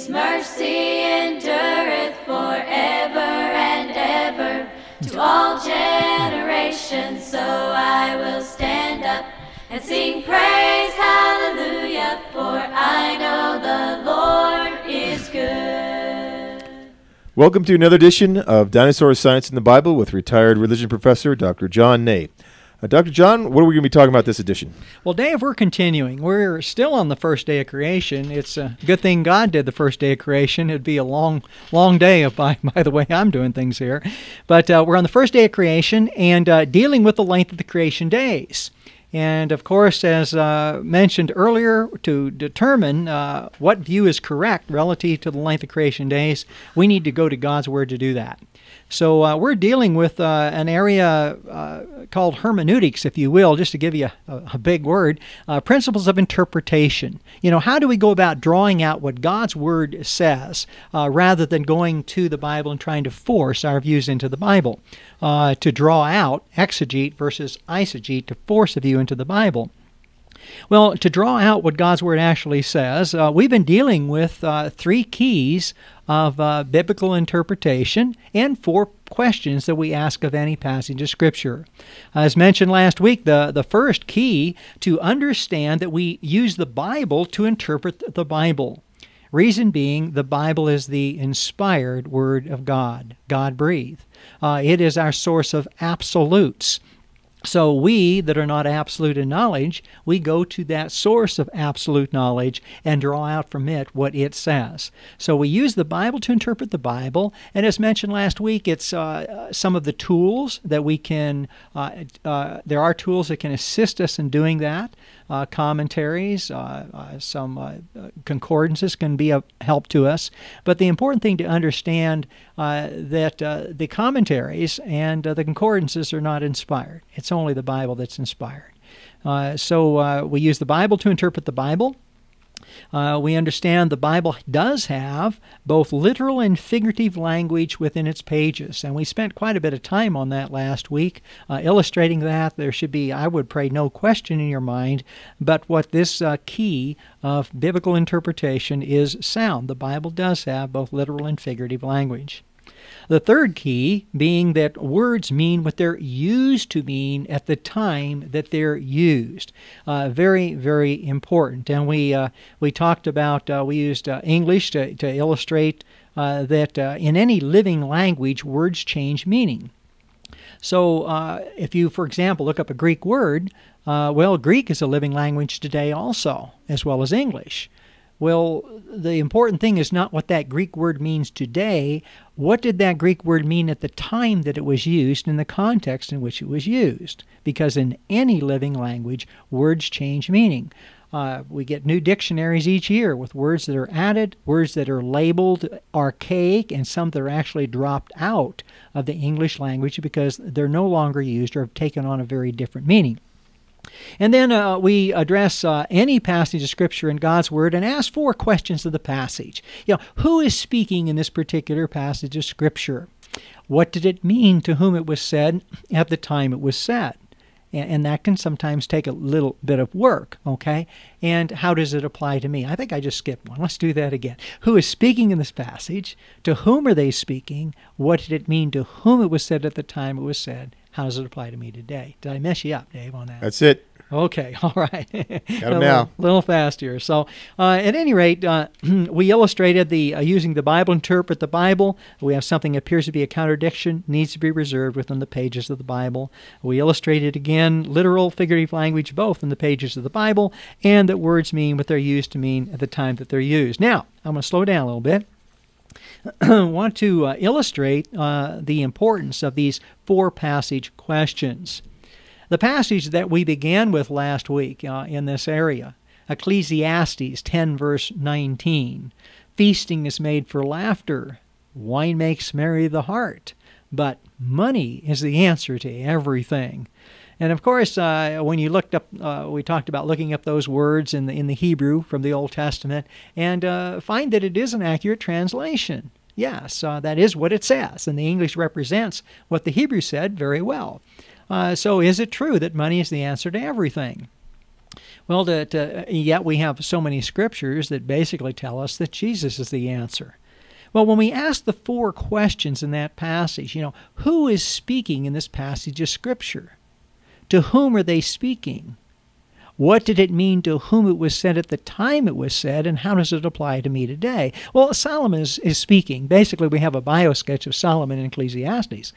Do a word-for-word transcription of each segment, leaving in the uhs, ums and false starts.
His mercy endureth forever and ever, to all generations. So I will stand up and sing praise, hallelujah, for I know the Lord is good. Welcome to another edition of Dinosaur Science in the Bible with retired religion professor Doctor John Ney. Uh, Doctor John, what are we going to be talking about this edition? Well, Dave, we're continuing. We're still on the first day of creation. It's a good thing God did the first day of creation. It'd be a long, long day if by, by the way I'm doing things here. But uh, we're on the first day of creation and uh, dealing with the length of the creation days. And, of course, as uh, mentioned earlier, to determine uh, what view is correct relative to the length of creation days, we need to go to God's Word to do that. So uh, we're dealing with uh, an area uh, called hermeneutics, if you will, just to give you a, a big word, uh, principles of interpretation. You know, how do we go about drawing out what God's Word says uh, rather than going to the Bible and trying to force our views into the Bible, uh, to draw out exegete versus eisegete, to force a view into the Bible? Well, to draw out what God's Word actually says, uh, we've been dealing with uh, three keys of uh, biblical interpretation and four questions that we ask of any passage of Scripture. As mentioned last week, the, the first key to understand that we use the Bible to interpret the Bible. Reason being, the Bible is the inspired Word of God, God-breathed. Uh, it is our source of absolutes. So we that are not absolute in knowledge, we go to that source of absolute knowledge and draw out from it what it says. So we use the Bible to interpret the Bible, and as mentioned last week, it's uh, some of the tools that we can, uh, uh, there are tools that can assist us in doing that. Uh, commentaries, uh, uh, some uh, concordances can be of help to us. But the important thing to understand uh, that uh, the commentaries and uh, the concordances are not inspired. It's only the Bible that's inspired. Uh, so uh, we use the Bible to interpret the Bible. Uh, we understand the Bible does have both literal and figurative language within its pages, and we spent quite a bit of time on that last week, uh, illustrating that. There should be, I would pray, no question in your mind, but what this uh, key of biblical interpretation is sound. The Bible does have both literal and figurative language. The third key being that words mean what they're used to mean at the time that they're used. Uh, very, very important. And we uh, we talked about, uh, we used uh, English to, to illustrate uh, that uh, in any living language, words change meaning. So uh, if you, for example, look up a Greek word, uh, well, Greek is a living language today also, as well as English. Well, the important thing is not what that Greek word means today. What did that Greek word mean at the time that it was used, in the context in which it was used? Because in any living language, words change meaning. Uh, we get new dictionaries each year with words that are added, words that are labeled archaic, and some that are actually dropped out of the English language because they're no longer used or have taken on a very different meaning. And then uh, we address uh, any passage of Scripture in God's Word and ask four questions of the passage. You know, who is speaking in this particular passage of Scripture? What did it mean to whom it was said at the time it was said? And, and that can sometimes take a little bit of work, okay? And how does it apply to me? I think I just skipped one. Let's do that again. Who is speaking in this passage? To whom are they speaking? What did it mean to whom it was said at the time it was said? How does it apply to me today? Did I mess you up, Dave, on that? That's it. Okay, all right. Got him now. A little fast here. So, uh, at any rate, uh, we illustrated the uh, using the Bible to interpret the Bible. We have something that appears to be a contradiction, needs to be reserved within the pages of the Bible. We illustrated again literal, figurative language, both in the pages of the Bible, and that words mean what they're used to mean at the time that they're used. Now, I'm going to slow down a little bit. I want to uh, illustrate uh, the importance of these four passage questions. The passage that we began with last week uh, in this area, Ecclesiastes ten, verse nineteen. Feasting is made for laughter. Wine makes merry the heart. But money is the answer to everything. And of course, uh, when you looked up, uh, we talked about looking up those words in the in the Hebrew from the Old Testament, and uh, find that it is an accurate translation. Yes, uh, that is what it says, and the English represents what the Hebrew said very well. Uh, so is it true that money is the answer to everything? Well, to, to, yet we have so many scriptures that basically tell us that Jesus is the answer. Well, when we ask the four questions in that passage, you know, who is speaking in this passage of Scripture? To whom are they speaking? What did it mean to whom it was said at the time it was said, and how does it apply to me today? Well, Solomon is, is speaking. Basically, we have a bio-sketch of Solomon in Ecclesiastes.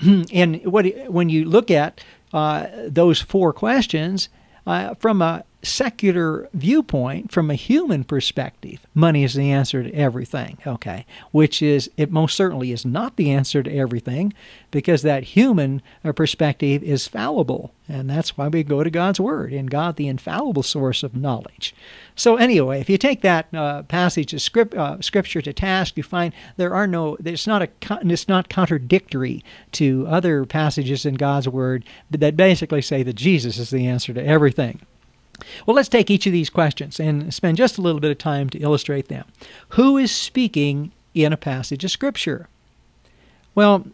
And what when you look at uh, those four questions, uh, from a secular viewpoint, from a human perspective, money is the answer to everything, okay? Which is, it most certainly is not the answer to everything, because that human perspective is fallible, and that's why we go to God's Word, and God, the infallible source of knowledge. So anyway, if you take that uh, passage of script, uh, Scripture to task, you find there are no, it's not a, it's not contradictory to other passages in God's Word that basically say that Jesus is the answer to everything. Well, let's take each of these questions and spend just a little bit of time to illustrate them. Who is speaking in a passage of Scripture? Well,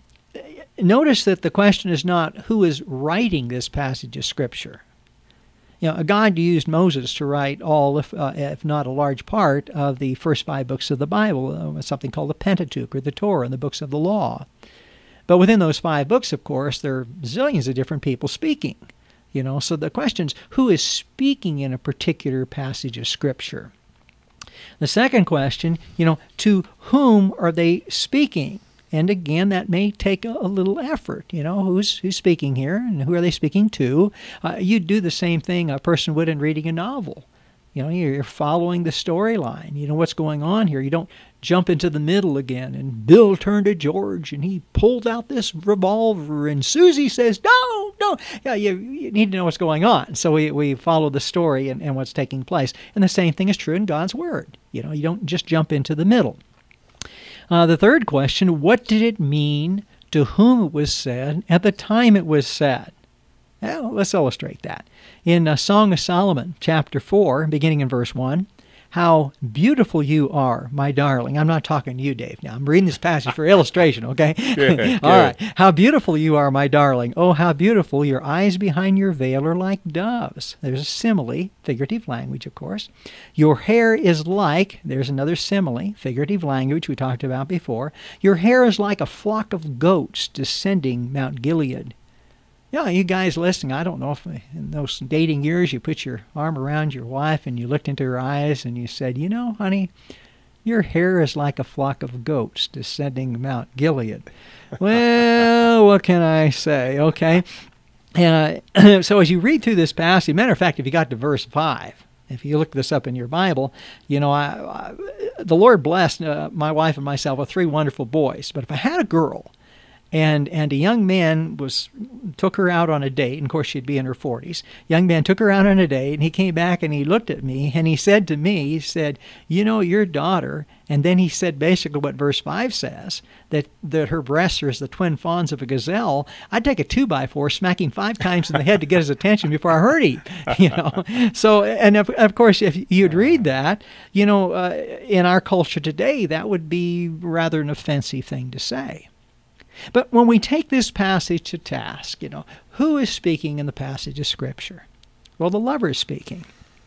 notice that the question is not who is writing this passage of Scripture. You know, God used Moses to write all, if, uh, if not a large part, of the first five books of the Bible, uh, something called the Pentateuch or the Torah and the books of the law. But within those five books, of course, there are zillions of different people speaking. You know, so the question is, who is speaking in a particular passage of Scripture? The second question, you know, to whom are they speaking? And again, that may take a, a little effort. You know, who's who's speaking here, and who are they speaking to? Uh, you do the same thing a person would in reading a novel. You know, you're following the storyline. You know what's going on here. You don't jump into the middle again, and Bill turned to George, and he pulled out this revolver, and Susie says, no, no. Yeah, you, you need to know what's going on. So we, we follow the story and, and what's taking place. And the same thing is true in God's Word. You know, you don't just jump into the middle. Uh, the third question, what did it mean to whom it was said at the time it was said? Well, let's illustrate that. In uh, Song of Solomon, chapter four, beginning in verse one, how beautiful you are, my darling. I'm not talking to you, Dave, now. I'm reading this passage for illustration, okay? Good, All good. right. How beautiful you are, my darling. Oh, how beautiful. Your eyes behind your veil are like doves. There's a simile, figurative language, of course. Your hair is like, there's another simile, figurative language we talked about before. Your hair is like a flock of goats descending Mount Gilead. Yeah, you guys listening, I don't know if in those dating years you put your arm around your wife and you looked into her eyes and you said, you know, honey, your hair is like a flock of goats descending Mount Gilead. Well, what can I say? Okay. And uh, so as you read through this passage, matter of fact, if you got to verse five, if you look this up in your Bible, you know, I, I, the Lord blessed uh, my wife and myself with three wonderful boys. But if I had a girl, And and a young man was took her out on a date, and of course she'd be in her forties. Young man took her out on a date, and he came back and he looked at me, and he said to me, he said, you know, your daughter, and then he said basically what verse five says, that, that her breasts are as the twin fawns of a gazelle. I'd take a two-by-four, smack him five times in the head to get his attention before I hurt him, you know. So, and of, of course, if you'd read that, you know, uh, in our culture today, that would be rather an offensive thing to say. But when we take this passage to task, you know, who is speaking in the passage of Scripture? Well, the lover is speaking.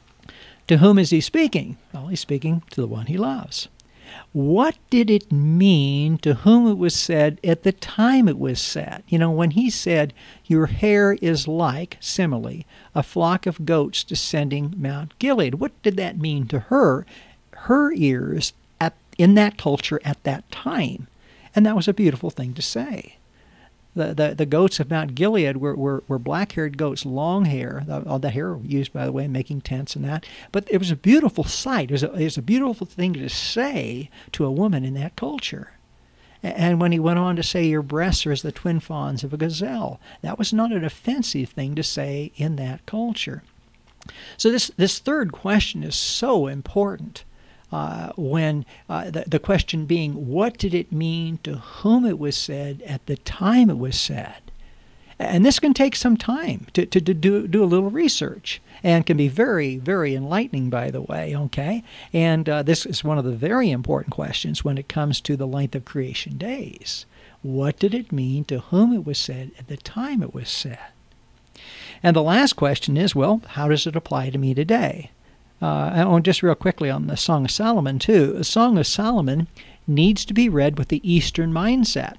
To whom is he speaking? Well, he's speaking to the one he loves. What did it mean to whom it was said at the time it was said? You know, when he said, your hair is like, simile, a flock of goats descending Mount Gilead. What did that mean to her, her ears at, in that culture at that time? And that was a beautiful thing to say. The the, the goats of Mount Gilead were, were, were black-haired goats, long hair. The, all the hair used, by the way, in making tents and that. But it was a beautiful sight. It was a, it was a beautiful thing to say to a woman in that culture. And when he went on to say, your breasts are as the twin fawns of a gazelle, that was not an offensive thing to say in that culture. So this, this third question is so important. Uh, when uh, the, the question being, what did it mean to whom it was said at the time it was said? And this can take some time to, to, to do, do a little research, and can be very, very enlightening, by the way, okay? And uh, this is one of the very important questions when it comes to the length of creation days. What did it mean to whom it was said at the time it was said? And the last question is, well, how does it apply to me today? Uh, I want just real quickly on the Song of Solomon, too. The Song of Solomon needs to be read with the Eastern mindset.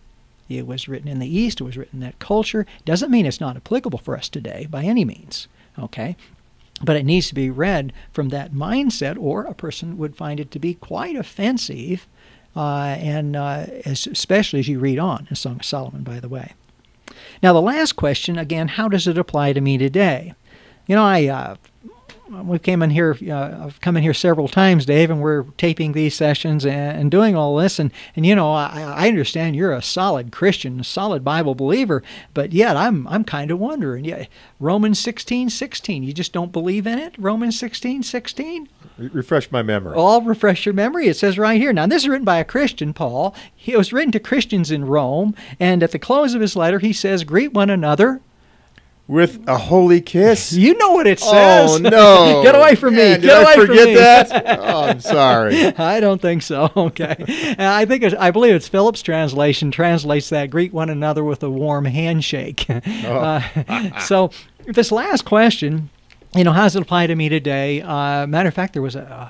It was written in the East. It was written in that culture. Doesn't mean it's not applicable for us today by any means, okay? But it needs to be read from that mindset, or a person would find it to be quite offensive, uh, and uh, as, especially as you read on in Song of Solomon, by the way. Now, the last question, again, how does it apply to me today? You know, I... Uh, We came in here. Uh, I've come in here several times, Dave, and we're taping these sessions and, and doing all this. And, and you know, I, I understand you're a solid Christian, a solid Bible believer, but yet I'm I'm kind of wondering. Yeah, Romans sixteen sixteen. You just don't believe in it? Romans sixteen sixteen. Re- refresh my memory. I'll refresh your memory. It says right here. Now, this is written by a Christian, Paul. It was written to Christians in Rome, and at the close of his letter, he says, "Greet one another with a holy kiss." You know what it says. Oh, no. Get away from me. Man, Get did away I from forget me. that? Oh, I'm sorry. I don't think so. Okay. And I think it's, I believe it's Phillips' translation translates that, greet one another with a warm handshake. Oh. Uh, so this last question, you know, how does it apply to me today? Uh, matter of fact, there was a,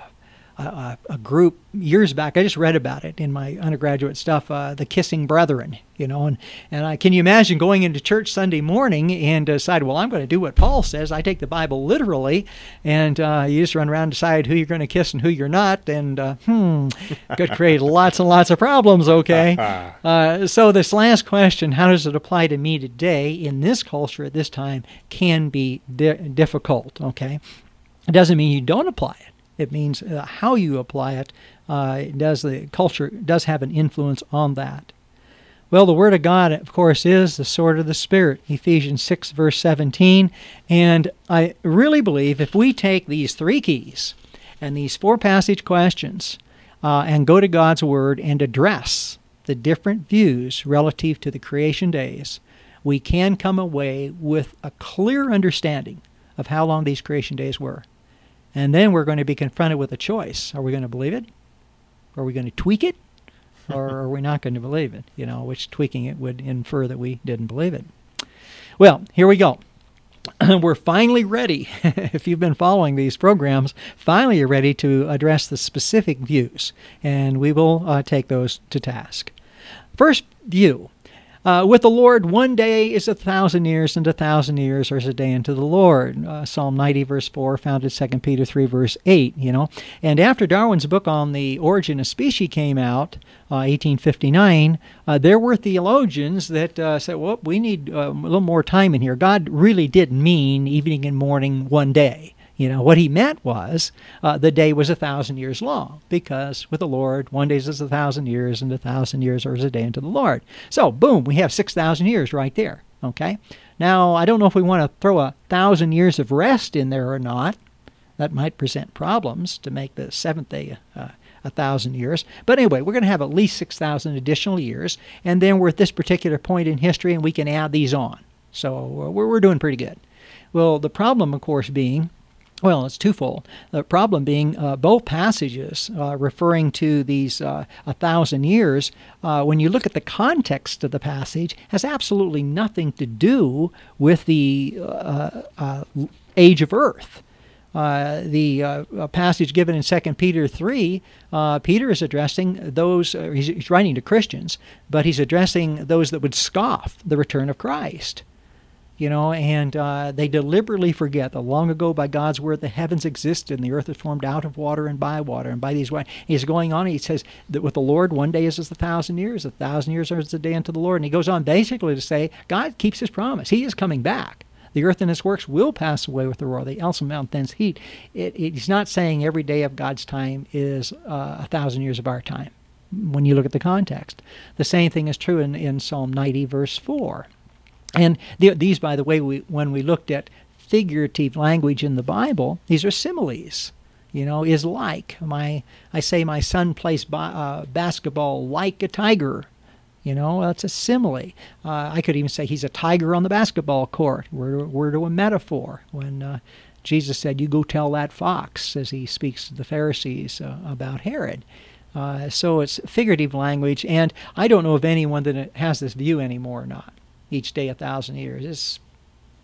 a, a group years back. I just read about it in my undergraduate stuff, uh, the Kissing Brethren, you know, and, and I, can you imagine going into church Sunday morning and decide, well, I'm going to do what Paul says. I take the Bible literally, and uh, you just run around and decide who you're going to kiss and who you're not, and uh, hmm, could create lots and lots of problems, okay? uh, so this last question, how does it apply to me today in this culture at this time, can be di- difficult, okay? It doesn't mean you don't apply it. It means uh, how you apply it. Uh, does the culture does have an influence on that. Well, the Word of God, of course, is the sword of the Spirit, Ephesians six, verse seventeen. And I really believe if we take these three keys and these four passage questions uh, and go to God's Word and address the different views relative to the creation days, we can come away with a clear understanding of how long these creation days were. And then we're going to be confronted with a choice. Are we going to believe it? Are we going to tweak it? Or are we not going to believe it? You know, which tweaking it would infer that we didn't believe it. Well, here we go. We're finally ready. If you've been following these programs, finally you're ready to address the specific views. And we will uh, take those to task. First view. Uh, with the Lord, one day is a thousand years, and a thousand years are as a day unto the Lord. Uh, Psalm ninety, verse four, found in Second Peter three, verse eight, you know. And after Darwin's book on the origin of species came out, uh, eighteen fifty-nine, uh, there were theologians that uh, said, well, we need uh, a little more time in here. God really did mean evening and morning one day. You know, what he meant was uh, the day was a thousand years long, because with the Lord, one day is a thousand years, and a thousand years are as a day unto the Lord. So, boom, we have six thousand years right there, okay? Now, I don't know if we want to throw a thousand years of rest in there or not. That might present problems to make the seventh day uh, a thousand years. But anyway, we're going to have at least six thousand additional years, and then we're at this particular point in history, and we can add these on. So, uh, we're, we're doing pretty good. Well, the problem, of course, being... Well, it's twofold. The problem being uh, both passages uh, referring to these uh, a thousand years, uh, when you look at the context of the passage, has absolutely nothing to do with the uh, uh, age of earth. Uh, the uh, passage given in Second Peter three, uh, Peter is addressing those, uh, he's, he's writing to Christians, but he's addressing those that would scoff the return of Christ. You know, and uh, they deliberately forget that long ago by God's word the heavens existed and the earth was formed out of water and by water and by these ways. He's going on, he says that with the Lord one day is as a thousand years, a thousand years is a day unto the Lord. And he goes on basically to say God keeps his promise. He is coming back. The earth and its works will pass away with the roar. The also mount thence heat. It, it, he's not saying every day of God's time is uh, a thousand years of our time when you look at the context. The same thing is true in, in Psalm ninety, verse four. And the, these, by the way, we, when we looked at figurative language in the Bible, these are similes. You know, is like. My, I say my son plays ba- uh, basketball like a tiger. You know, that's a simile. Uh, I could even say he's a tiger on the basketball court. We're, we're to a metaphor. When uh, Jesus said, you go tell that fox, as he speaks to the Pharisees uh, about Herod. Uh, so it's figurative language, and I don't know of anyone that has this view anymore or not. Each day a thousand years. It's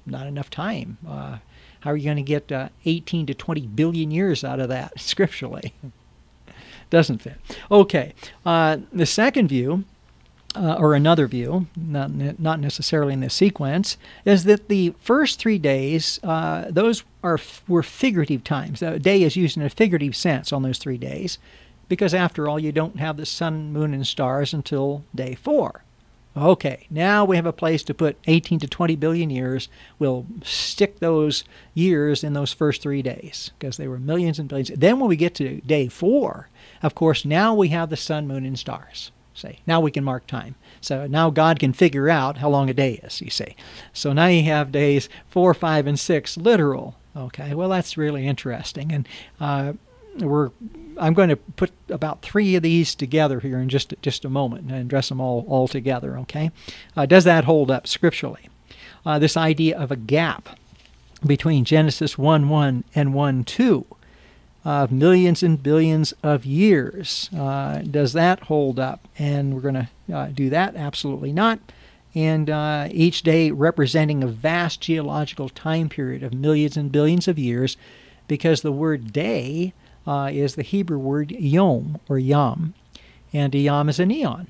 not enough time. Uh, how are you going to get uh, eighteen to twenty billion years out of that scripturally? Doesn't fit. Okay. Uh, the second view, uh, or another view, not ne- not necessarily in this sequence, is that the first three days, uh, those are were figurative times. A day is used in a figurative sense on those three days, because after all, you don't have the sun, moon, and stars until day four. Okay, now we have a place to put eighteen to twenty billion years. We'll stick those years in those first three days because they were millions and billions. Then when we get to day four, of course, now we have the sun, moon, and stars. See, now we can mark time. So now God can figure out how long a day is, you see. So now you have days four, five, and six literal. Okay, well, that's really interesting. And uh, we're I'm going to put about three of these together here in just just a moment and address them all all together. Okay, uh, does that hold up scripturally? Uh, this idea of a gap between Genesis one one and one two of millions and billions of years, uh, does that hold up? And we're going to uh, do that. Absolutely not. And uh, each day representing a vast geological time period of millions and billions of years, because the word day Uh, is the Hebrew word yom, or yam, and a yam is an eon,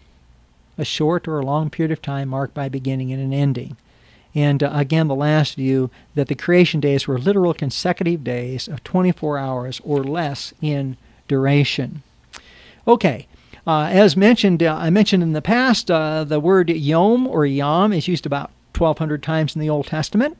a short or a long period of time marked by beginning and an ending. And uh, again, the last view, that the creation days were literal consecutive days of twenty-four hours or less in duration. Okay, uh, as mentioned, uh, I mentioned in the past, uh, the word yom or yam is used about twelve hundred times in the Old Testament,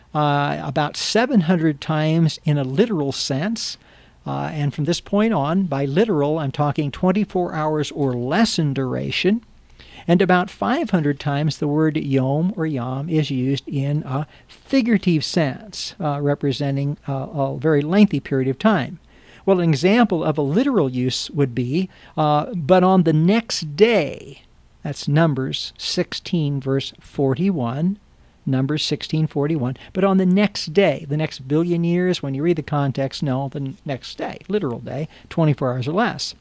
uh, about seven hundred times in a literal sense. Uh, and from this point on, by literal, I'm talking twenty-four hours or less in duration. And about five hundred times the word yom or yam is used in a figurative sense, uh, representing a, a very lengthy period of time. Well, an example of a literal use would be, uh, but on the next day, that's Numbers sixteen, verse forty-one. Numbers sixteen forty-one, but on the next day, the next billion years, when you read the context, no, the next day, literal day, twenty-four hours or less.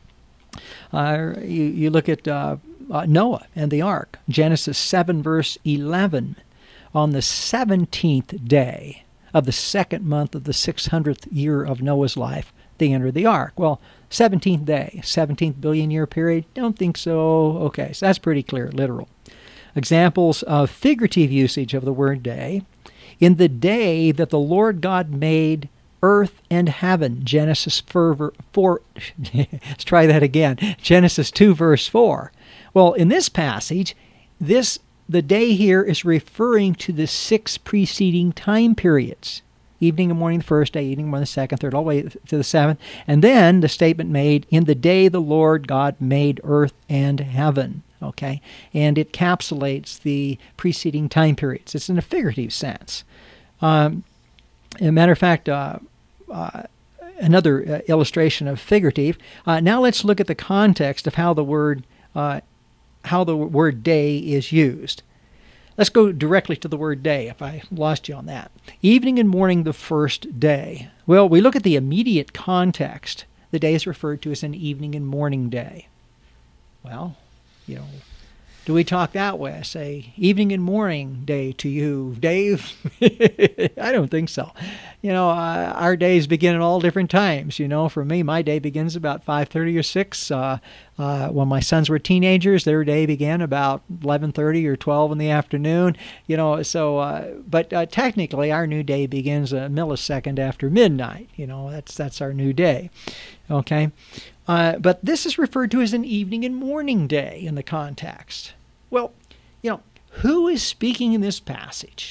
Uh, you, you look at uh, uh, Noah and the ark, Genesis seven, verse eleven. On the seventeenth day of the second month of the six hundredth year of Noah's life, they entered the ark. Well, seventeenth day, seventeenth billion year period, don't think so. Okay, so that's pretty clear, literal. Examples of figurative usage of the word day. In the day that the Lord God made earth and heaven, Genesis four, four let's try that again, Genesis two, verse four. Well, in this passage, this the day here is referring to the six preceding time periods. Evening and morning the first day, evening and morning the second, third, all the way to the seventh. And then the statement made, in the day the Lord God made earth and heaven. Okay, and it encapsulates the preceding time periods. It's in a figurative sense. Um, as a matter of fact, uh, uh, another uh, illustration of figurative. Uh, now let's look at the context of how the word uh, how the word day is used. Let's go directly to the word day, if I lost you on that. Evening and morning the first day. Well, we look at the immediate context. The day is referred to as an evening and morning day. Well, you know, do we talk that way? I say, evening and morning day to you, Dave? I don't think so. You know, uh, our days begin at all different times. You know, for me, my day begins about five thirty or six. Uh, uh, when my sons were teenagers, their day began about eleven thirty or twelve in the afternoon. You know, so, uh, but uh, technically, our new day begins a millisecond after midnight. You know, that's that's our new day. Okay? Uh, but this is referred to as an evening and morning day in the context. Well, you know, who is speaking in this passage?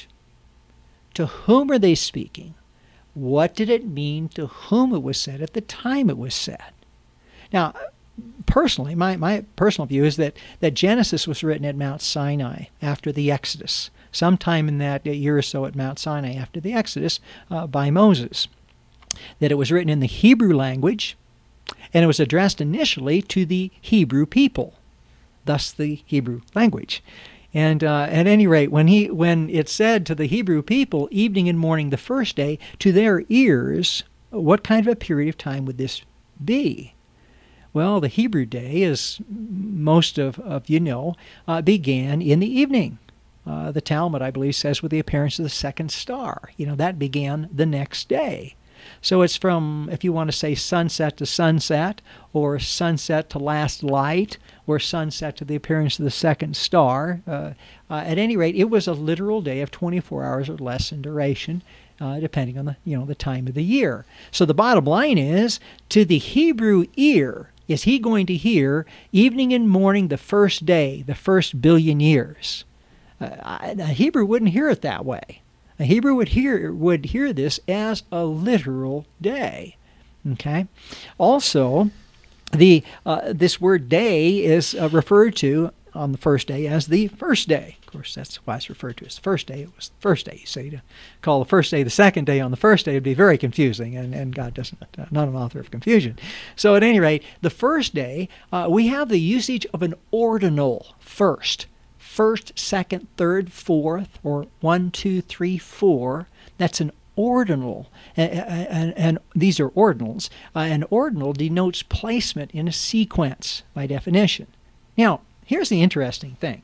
To whom are they speaking? What did it mean to whom it was said at the time it was said? Now, personally, my, my personal view is that, that Genesis was written at Mount Sinai after the Exodus, sometime in that year or so at Mount Sinai after the Exodus uh, by Moses. That it was written in the Hebrew language, and it was addressed initially to the Hebrew people, thus the Hebrew language. And uh, at any rate, when he when it said to the Hebrew people, evening and morning the first day, to their ears, what kind of a period of time would this be? Well, the Hebrew day, as most of, of you know, uh, began in the evening. uh, the Talmud, I believe, says with the appearance of the second star. You know, that began the next day. So it's from, if you want to say sunset to sunset, or sunset to last light, or sunset to the appearance of the second star. Uh, uh, at any rate, it was a literal day of twenty-four hours or less in duration, uh, depending on the, you know, the time of the year. So the bottom line is, to the Hebrew ear, is he going to hear evening and morning the first day, the first billion years? Uh, a Hebrew wouldn't hear it that way. A Hebrew would hear would hear this as a literal day. Okay. Also, the uh, this word day is uh, referred to on the first day as the first day. Of course, that's why it's referred to as the first day. It was the first day. You see, to call the first day the second day on the first day would be very confusing, and, and God doesn't, uh, not an author of confusion. So at any rate, the first day, uh, we have the usage of an ordinal first. First, second, third, fourth, or one, two, three, four. That's an ordinal. And, and, and these are ordinals. Uh, an ordinal denotes placement in a sequence by definition. Now, here's the interesting thing.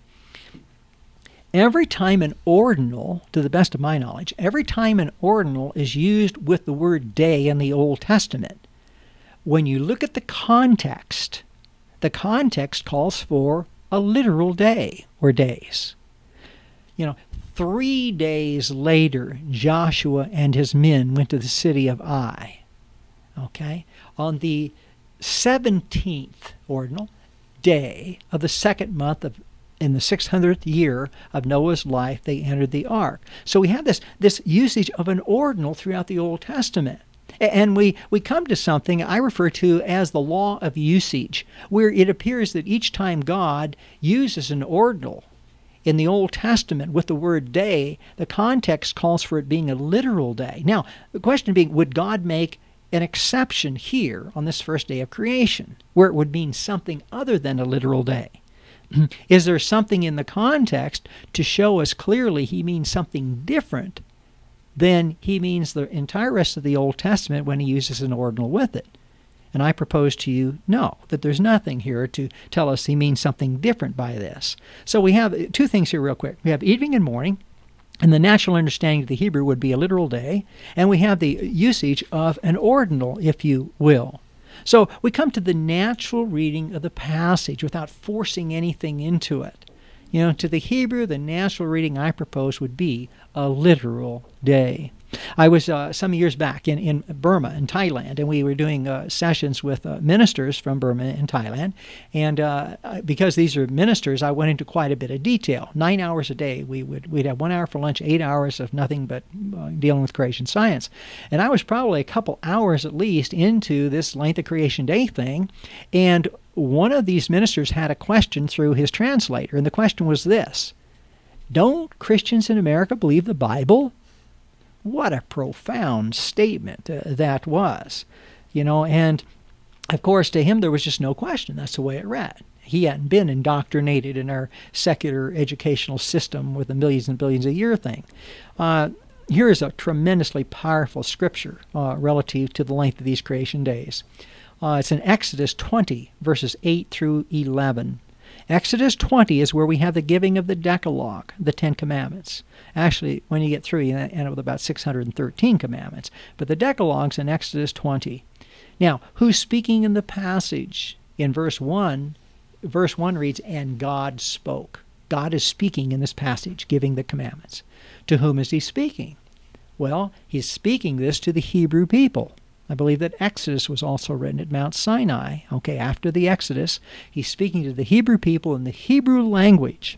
Every time an ordinal, to the best of my knowledge, every time an ordinal is used with the word day in the Old Testament, when you look at the context, the context calls for a literal day or days. You know, three days later, Joshua and his men went to the city of Ai. Okay? On the seventeenth ordinal day of the second month of in the six hundredth year of Noah's life, they entered the ark. So we have this, this usage of an ordinal throughout the Old Testament. And we, we come to something I refer to as the law of usage, where it appears that each time God uses an ordinal in the Old Testament with the word day, the context calls for it being a literal day. Now, the question being, would God make an exception here on this first day of creation, where it would mean something other than a literal day? Is there something in the context to show us clearly he means something different than he means the entire rest of the Old Testament when he uses an ordinal with it? And I propose to you, no, that there's nothing here to tell us he means something different by this. So we have two things here real quick. We have evening and morning, and the natural understanding of the Hebrew would be a literal day, and we have the usage of an ordinal, if you will. So we come to the natural reading of the passage without forcing anything into it. You know, to the Hebrew, the natural reading I propose would be a literal day. I was uh, some years back in, in Burma, in Thailand, and we were doing uh, sessions with uh, ministers from Burma and Thailand. And uh, because these are ministers, I went into quite a bit of detail. Nine hours a day. We would, we'd have one hour for lunch, eight hours of nothing but uh, dealing with creation science. And I was probably a couple hours at least into this length of creation day thing. And one of these ministers had a question through his translator. And the question was this: don't Christians in America believe the Bible? What a profound statement uh, that was, you know, and of course to him there was just no question. That's the way it read. He hadn't been indoctrinated in our secular educational system with the millions and billions a year thing. Uh, here is a tremendously powerful scripture uh, relative to the length of these creation days. Uh, it's in Exodus twenty, verses eight through eleven. Exodus twenty is where we have the giving of the Decalogue, the Ten Commandments. Actually, when you get through, you end up with about six hundred thirteen commandments. But the Decalogue's in Exodus twenty. Now, who's speaking in the passage? In verse one, verse one reads, "And God spoke." God is speaking in this passage, giving the commandments. To whom is he speaking? Well, he's speaking this to the Hebrew people. I believe that Exodus was also written at Mount Sinai. Okay, after the Exodus, he's speaking to the Hebrew people in the Hebrew language.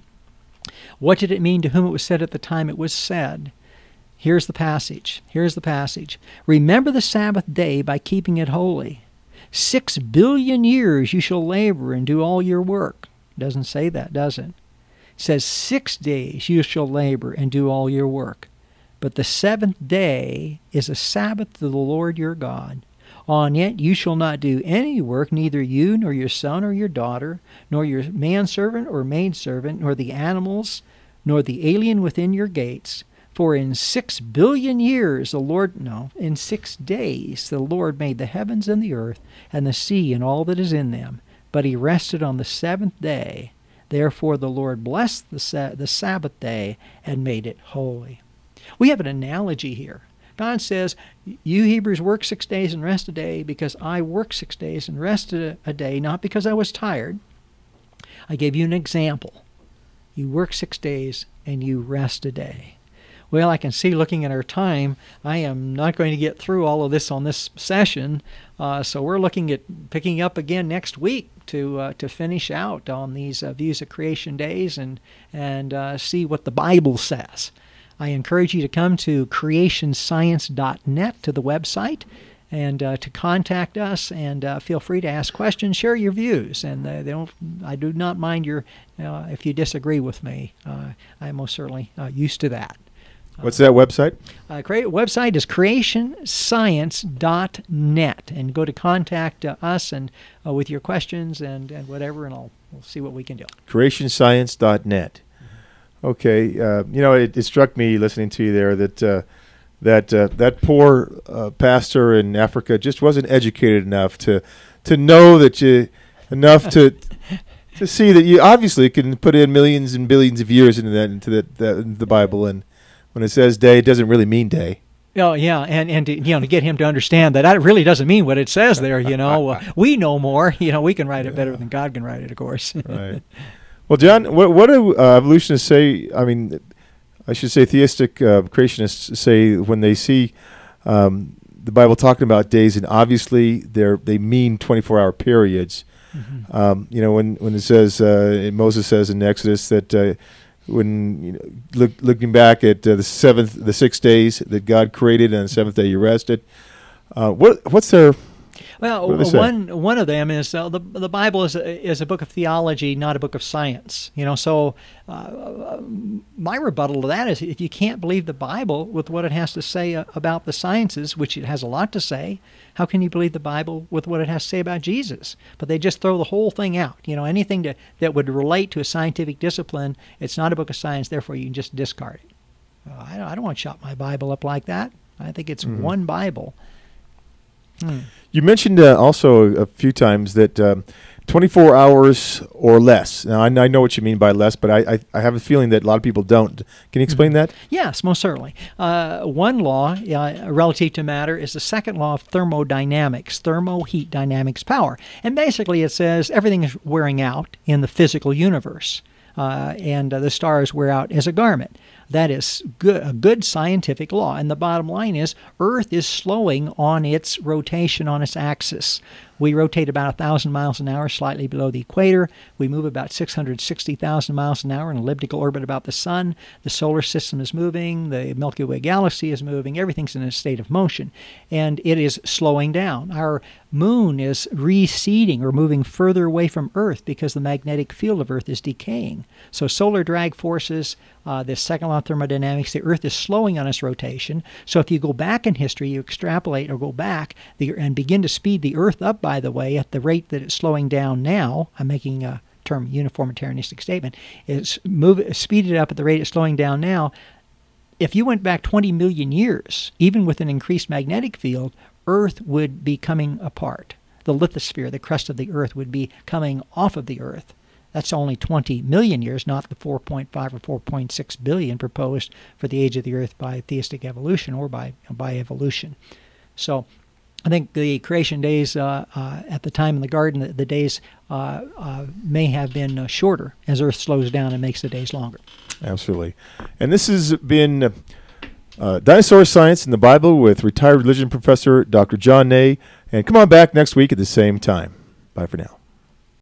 What did it mean to whom it was said at the time it was said? Here's the passage. Here's the passage. "Remember the Sabbath day by keeping it holy. Six billion years you shall labor and do all your work." Doesn't say that, does it? It says six days you shall labor and do all your work. But the seventh day is a Sabbath to the Lord your God. On it you shall not do any work, neither you, nor your son or your daughter, nor your manservant or maidservant, nor the animals, nor the alien within your gates. For in six billion years the Lord, no, in six days the Lord made the heavens and the earth, and the sea and all that is in them. But he rested on the seventh day. Therefore the Lord blessed the, sa- the Sabbath day and made it holy. We have an analogy here. God says, you Hebrews work six days and rest a day because I work six days and rested a day, not because I was tired. I gave you an example. You work six days and you rest a day. Well, I can see looking at our time, I am not going to get through all of this on this session, uh, so we're looking at picking up again next week to uh, to finish out on these uh, Views of Creation days and, and uh, see what the Bible says. I encourage you to come to creation science dot net, to the website, and uh, to contact us, and uh, feel free to ask questions, share your views, and uh, they don't, I do not mind your uh, if you disagree with me. Uh, I'm most certainly uh, used to that. What's that website? Uh, cre- website is creation science dot net, and go to contact uh, us and uh, with your questions and, and whatever, and I'll we'll see what we can do. creation science dot net. Okay, uh, you know, it, it struck me listening to you there that uh, that uh, that poor uh, pastor in Africa just wasn't educated enough to to know that you enough to to see that you obviously can put in millions and billions of years into that into that, that into the Bible, and when it says day, it doesn't really mean day. Oh yeah, and and to, you know, to get him to understand that that really doesn't mean what it says there. You know, uh, we know more. You know, we can write it better than God can write it, of course. Right. Well, John, what, what do uh, evolutionists say? I mean, I should say theistic uh, creationists say when they see um, the Bible talking about days, and obviously they they mean twenty-four hour periods. Mm-hmm. Um, you know, when when it says uh, Moses says in Exodus that uh, when you know, look, looking back at uh, the seventh, the six days that God created, and the seventh day you rested. Uh, what what's their Well, one one of them is uh, the the Bible is a, is a book of theology, not a book of science. You know, so uh, my rebuttal to that is, if you can't believe the Bible with what it has to say uh, about the sciences, which it has a lot to say, how can you believe the Bible with what it has to say about Jesus? But they just throw the whole thing out. You know, anything to, that would relate to a scientific discipline, it's not a book of science. Therefore, you can just discard it. Uh, I, don't, I don't want to chop my Bible up like that. I think it's mm-hmm. one Bible. Hmm. You mentioned uh, also a few times that um, twenty-four hours or less. Now, I, I know what you mean by less, but I, I, I have a feeling that a lot of people don't. Can you explain mm-hmm. that? Yes, most certainly. Uh, one law uh, relative to matter is the second law of thermodynamics, thermo-heat dynamics power. And basically it says everything is wearing out in the physical universe, uh, and uh, the stars wear out as a garment. That is good, a good scientific law. And the bottom line is Earth is slowing on its rotation on its axis. We rotate about one thousand miles an hour slightly below the equator. We move about six hundred sixty thousand miles an hour in an elliptical orbit about the sun. The solar system is moving. The Milky Way galaxy is moving. Everything's in a state of motion. And it is slowing down. Our moon is receding or moving further away from Earth because the magnetic field of Earth is decaying. So solar drag forces, uh, this second law of thermodynamics, the Earth is slowing on its rotation. So if you go back in history, you extrapolate or go back the, and begin to speed the Earth up, by the way, at the rate that it's slowing down now, I'm making a term uniformitarianistic statement, is move speed it up at the rate it's slowing down now. If you went back twenty million years, even with an increased magnetic field, Earth would be coming apart. The lithosphere, the crust of the Earth, would be coming off of the Earth. That's only twenty million years, not the four point five or four point six billion proposed for the age of the Earth by theistic evolution or by by evolution. So I think the creation days uh, uh, at the time in the garden, the, the days uh, uh, may have been uh, shorter as Earth slows down and makes the days longer. Absolutely. And this has been uh, Dinosaur Science in the Bible with retired religion professor Doctor John Ney. And come on back next week at the same time. Bye for now.